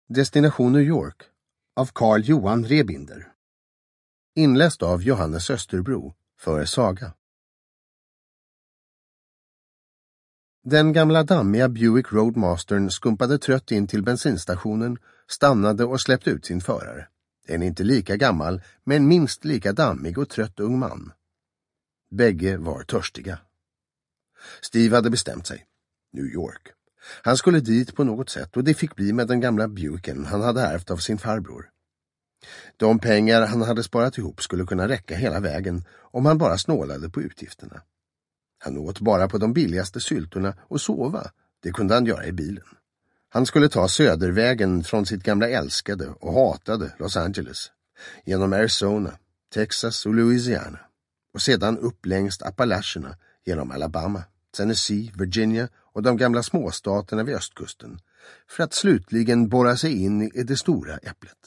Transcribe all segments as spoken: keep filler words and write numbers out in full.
Destination New York av Carl Johan Rebinder. Inläst av Johannes Österbro för Saga. Den gamla dammiga Buick Roadmastern skumpade trött in till bensinstationen, stannade och släppte ut sin förare. En inte lika gammal, men minst lika dammig och trött ung man. Bägge var törstiga. Steve hade bestämt sig. New York. Han skulle dit på något sätt och det fick bli med den gamla Buicken han hade ärvt av sin farbror. De pengar han hade sparat ihop skulle kunna räcka hela vägen om han bara snålade på utgifterna. Han åt bara på de billigaste syltorna och sova, det kunde han göra i bilen. Han skulle ta södervägen från sitt gamla älskade och hatade Los Angeles, genom Arizona, Texas och Louisiana och sedan upp längs Appalacherna genom Alabama, Tennessee, Virginia och de gamla småstaterna vid östkusten för att slutligen borra sig in i det stora äpplet.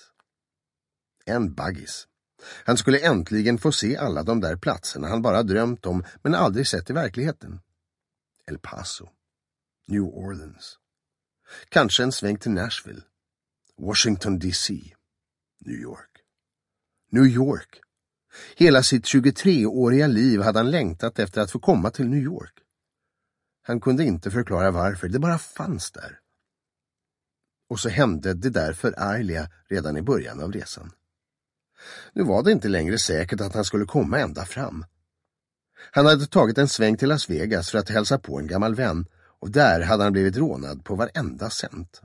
En baggis. Han skulle äntligen få se alla de där platserna han bara drömt om men aldrig sett i verkligheten. El Paso, New Orleans, kanske en sväng till Nashville, Washington D C, New York. New York. Hela sitt tjugotre-åriga liv hade han längtat efter att få komma till New York. Han kunde inte förklara varför, det bara fanns där. Och så hände det där förargliga redan i början av resan. Nu var det inte längre säkert att han skulle komma ända fram. Han hade tagit en sväng till Las Vegas för att hälsa på en gammal vän och där hade han blivit rånad på varenda cent.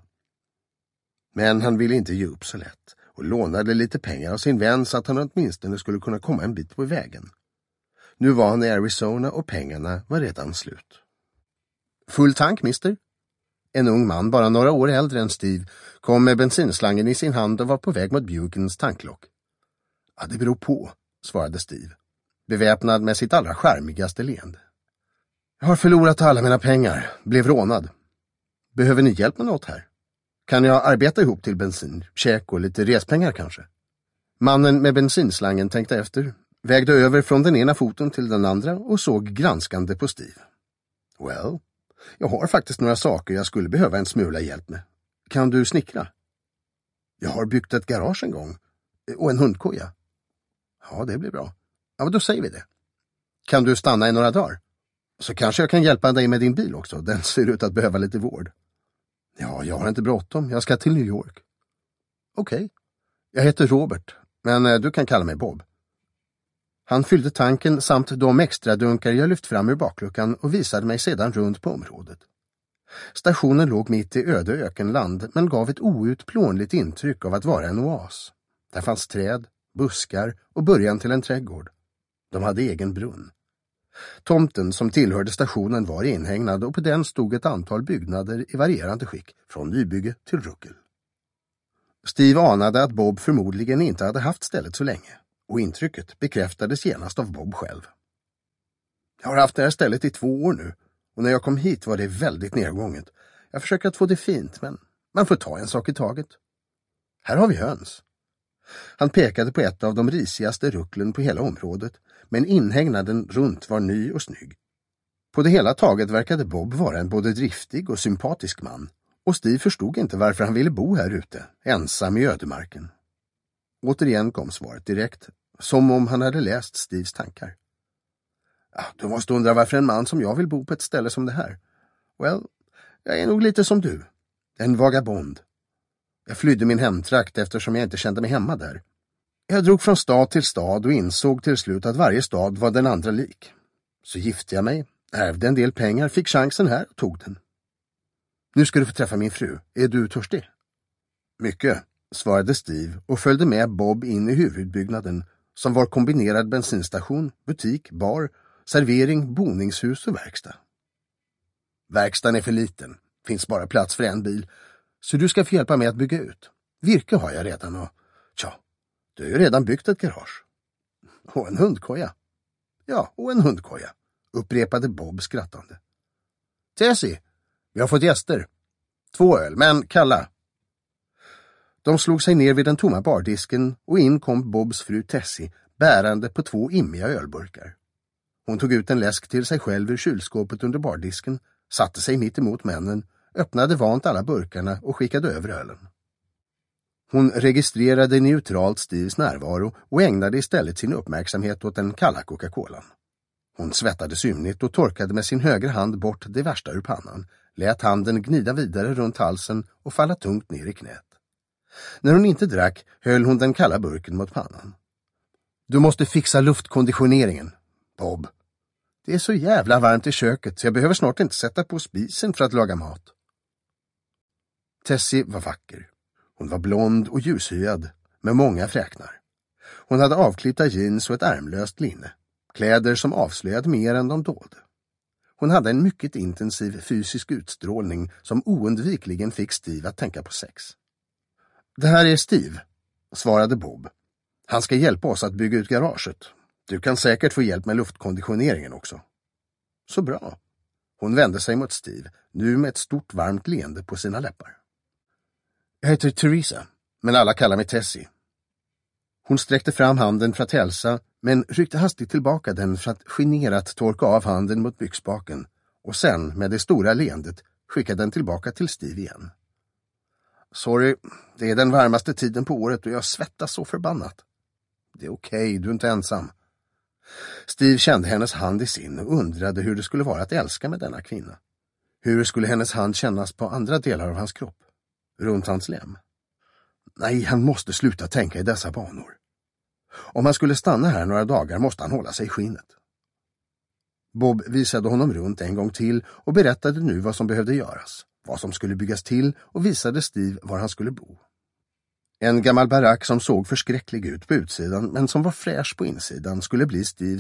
Men han ville inte ge upp så lätt och lånade lite pengar av sin vän så att han åtminstone skulle kunna komma en bit på vägen. Nu var han i Arizona och pengarna var redan slut. Full tank, mister? En ung man, bara några år äldre än Steve, kom med bensinslangen i sin hand och var på väg mot Buickens tanklock. Ja, det beror på, svarade Steve, beväpnad med sitt allra charmigaste leende. Jag har förlorat alla mina pengar, blev rånad. Behöver ni hjälp med något här? Kan jag arbeta ihop till bensin, käk och lite respengar kanske? Mannen med bensinslangen tänkte efter, vägde över från den ena foten till den andra och såg granskande på Steve. Well, jag har faktiskt några saker jag skulle behöva en smula hjälp med. Kan du snickra? Jag har byggt ett garage en gång. Och en hundkoja. Ja, det blir bra. Ja, men då säger vi det. Kan du stanna i några dagar? Så kanske jag kan hjälpa dig med din bil också. Den ser ut att behöva lite vård. Ja, jag har inte bråttom. Jag ska till New York. Okej. Okay. Jag heter Robert, men du kan kalla mig Bob. Han fyllde tanken samt de extra dunkar jag lyft fram ur bakluckan och visade mig sedan runt på området. Stationen låg mitt i öde ökenland men gav ett outplånligt intryck av att vara en oas. Där fanns träd, buskar och början till en trädgård. De hade egen brunn. Tomten som tillhörde stationen var inhägnad och på den stod ett antal byggnader i varierande skick, från nybygge till ruckel. Steve anade att Bob förmodligen inte hade haft stället så länge, och intrycket bekräftades genast av Bob själv. Jag har haft det här stället i två år nu, och när jag kom hit var det väldigt nedgånget. Jag försöker att få det fint, men man får ta en sak i taget. Här har vi höns. Han pekade på ett av de risigaste rucklen på hela området, men inhägnaden runt var ny och snygg. På det hela taget verkade Bob vara en både driftig och sympatisk man, och Steve förstod inte varför han ville bo här ute, ensam i ödemarken. Återigen kom svaret direkt, som om han hade läst Steves tankar. Ja, du måste undra varför en man som jag vill bo på ett ställe som det här. Well, jag är nog lite som du, en vagabond. Jag flydde min hemtrakt eftersom jag inte kände mig hemma där. Jag drog från stad till stad och insåg till slut att varje stad var den andra lik. Så gifte jag mig, ärvde en del pengar, fick chansen här och tog den. Nu ska du få träffa min fru. Är du törstig? Mycket, svarade Steve och följde med Bob in i huvudbyggnaden som var kombinerad bensinstation, butik, bar, servering, boningshus och verkstad. Verkstaden är för liten, finns bara plats för en bil. Så du ska få hjälpa mig att bygga ut. Virke har jag redan och... Tja, du har ju redan byggt ett garage. Och en hundkoja. Ja, och en hundkoja, upprepade Bob skrattande. Tessie, vi har fått gäster. Två öl, men kalla. De slog sig ner vid den tomma bardisken och in kom Bobs fru Tessie bärande på två immiga ölburkar. Hon tog ut en läsk till sig själv ur kylskåpet under bardisken, satte sig mitt emot männen, öppnade vant alla burkarna och skickade över ölen. Hon registrerade neutralt Steves närvaro och ägnade istället sin uppmärksamhet åt den kalla Coca-Colan. Hon svettades ymnigt och torkade med sin högra hand bort det värsta ur pannan, lät handen gnida vidare runt halsen och falla tungt ner i knät. När hon inte drack höll hon den kalla burken mot pannan. Du måste fixa luftkonditioneringen, Bob. Det är så jävla varmt i köket så jag behöver snart inte sätta på spisen för att laga mat. Tessie var vacker. Hon var blond och ljushyad, med många fräknar. Hon hade avklippta jeans och ett ärmlöst linne. Kläder som avslöjade mer än de dolde. Hon hade en mycket intensiv fysisk utstrålning som oundvikligen fick Steve att tänka på sex. Det här är Steve, svarade Bob. Han ska hjälpa oss att bygga ut garaget. Du kan säkert få hjälp med luftkonditioneringen också. Så bra. Hon vände sig mot Steve, nu med ett stort varmt leende på sina läppar. Jag heter Theresa, men alla kallar mig Tessie. Hon sträckte fram handen för att hälsa, men ryckte hastigt tillbaka den för att generat torka av handen mot byxbaken och sen, med det stora leendet, skickade den tillbaka till Steve igen. Sorry, det är den varmaste tiden på året och jag svettas så förbannat. Det är okej, du är inte ensam. Steve kände hennes hand i sin och undrade hur det skulle vara att älska med denna kvinna. Hur skulle hennes hand kännas på andra delar av hans kropp? Runt hans lem? Nej, han måste sluta tänka i dessa banor. Om han skulle stanna här några dagar måste han hålla sig i skinnet. Bob visade honom runt en gång till och berättade nu vad som behövde göras, vad som skulle byggas till och visade Steve var han skulle bo. En gammal barack som såg förskräcklig ut på utsidan men som var fräsch på insidan skulle bli Steves